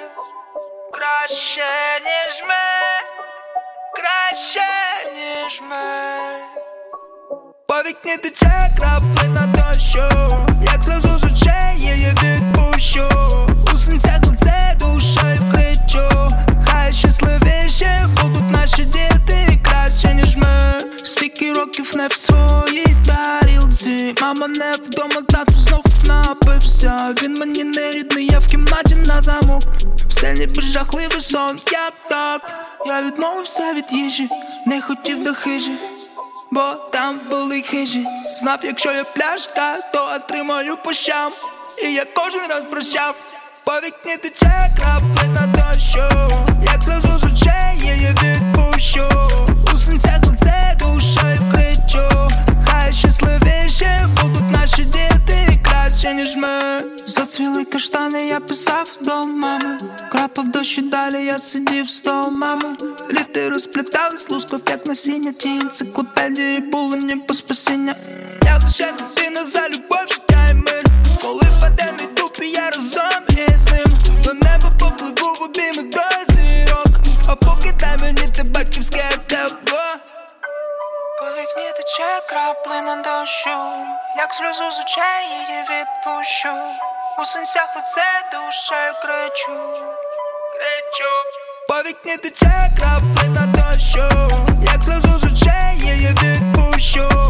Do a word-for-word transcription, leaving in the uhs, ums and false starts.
краще, ніж ми, краще, ніж ми. По вікні тече краплина дощу, як сльозу з очей її відпущу. У синцях лице душею кричу, хай щасливіші будуть наші діти, краще, ніж ми. Стільки років не в своїй тарілці, мама не вдома, тату знов напився. Він мені не рідний, я в кімнаті на замок. Все ніби жахливий сон, як так? Я відмовився від їжі, не хотів до хижі, бо там були хижі. Знав, якщо я пляшка, то отримаю по щам. І я кожен раз прощав. По вікні тече краплина дощу, як сльозу з очей її відпущу. У синцях лице душею кричу, хай щасливіші будуть наші діти, краще, ніж ми. Зацвіли каштани, я писав до мами, крапав дощ і далі я сидів з мами. Літи розплітались, лускав як насіння. Ті енциклопедії були мені по спасіння. Я лише дитина за любов, життя і мир. Коли впаде мій дух, і я разом із ним до неба попливу в обійми до зірок. А поки дай мені те батьківське тепло. По вікні тече краплина дощу, як сльозу з очей її відпущу. У синцях лице душею кричу, кричу. По вікні тече краплина дощу, як сльозу з очей її відпущу.